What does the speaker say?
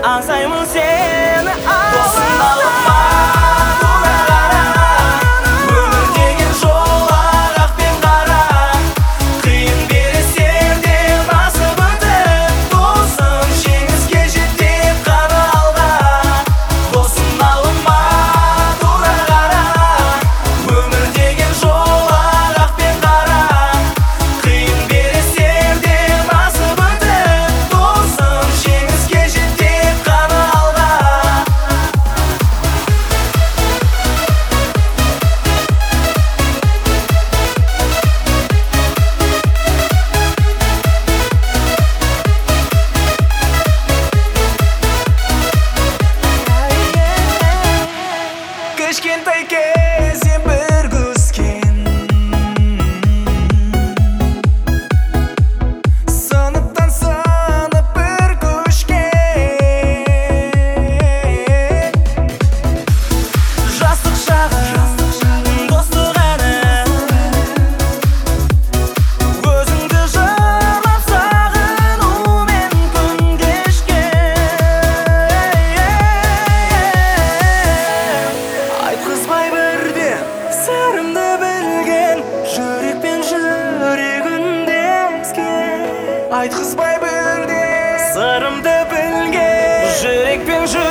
аңсаймын сені Досым алма, тура қара, өмір деген жол ақ пен қара. Қиын бересер де басып өтіп, досым жеңіске жетіп қана алға. Досым алма, тура қара, өмір деген жол ақ пен қара. Қиын бересер де басып өтіп, досым жеңіске жетіп қана алға. Кішкентай кезден бірге өскен, сыныптан сынып бір көшкен. Жастық шағым, достық әні, өзіңді жырлап сағынумен күн кешкен. Айтқызбай бірден сырымды білген, жүрекпен жүрегінде ескен. Айтқызбай бірден сырымды білген, жүрекпен